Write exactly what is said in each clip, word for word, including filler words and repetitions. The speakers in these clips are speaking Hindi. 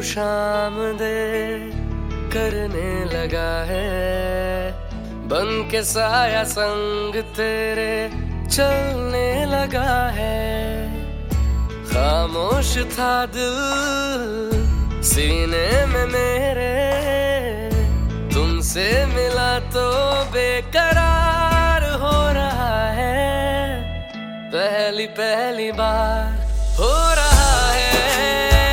शाम दे करने लगा है, बन के साया संग तेरे चलने लगा है। खामोश था दिल सीने में मेरे, तुमसे मिला तो बेकरार हो रहा है। पहली पहली बार हो रहा है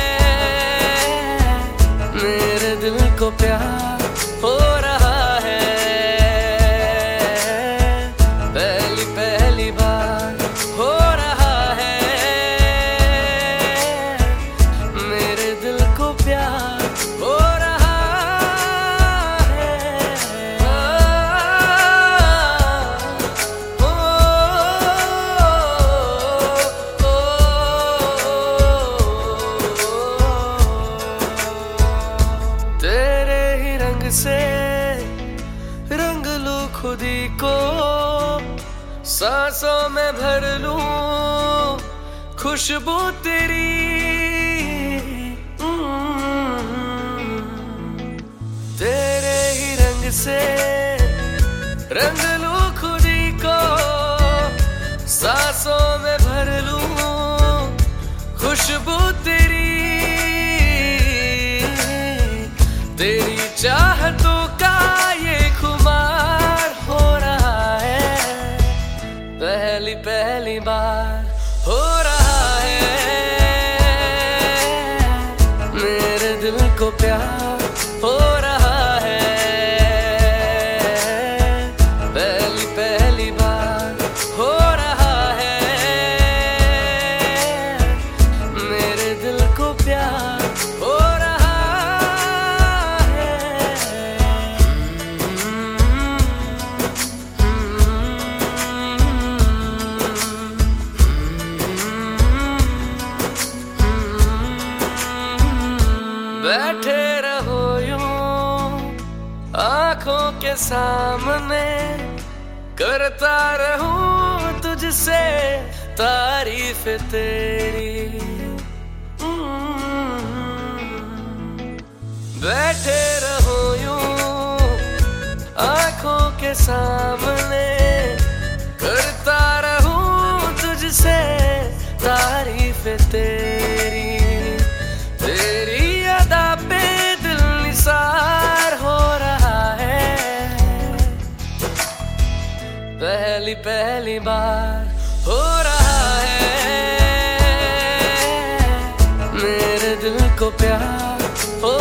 मेरे दिल को प्यार हो रहा है। पहली पहली बार हो रहा है मेरे दिल को प्यार हो रहा है। ओ, ओ, ओ, तेरे ही रंग से रंग लूं खुदी को, सांसों में भर लूं खुशबू तेरी। तेरे ही रंग से रंग लूं खुदी को, सांसों में भर लूं खुशबू तेरी। तेरी चाहतों का ये खुमार हो रहा है, पहली पहली बार हो रहा है मेरे दिल को प्यार हो रहा है। पहली पहली बार हो रहा है मेरे दिल को प्यार हो रहा है। बैठे रहो यूं आंखों के सामने, करता रहूं तुझसे तारीफ तेरी। बैठे रहो यूं आंखों के सामने, करता रहूं तुझसे तारीफ तेरी। तेरी अदा पे दिल निसार हो रहा है, पहली पहली बार हो रहा है मेरे दिल को प्यार हो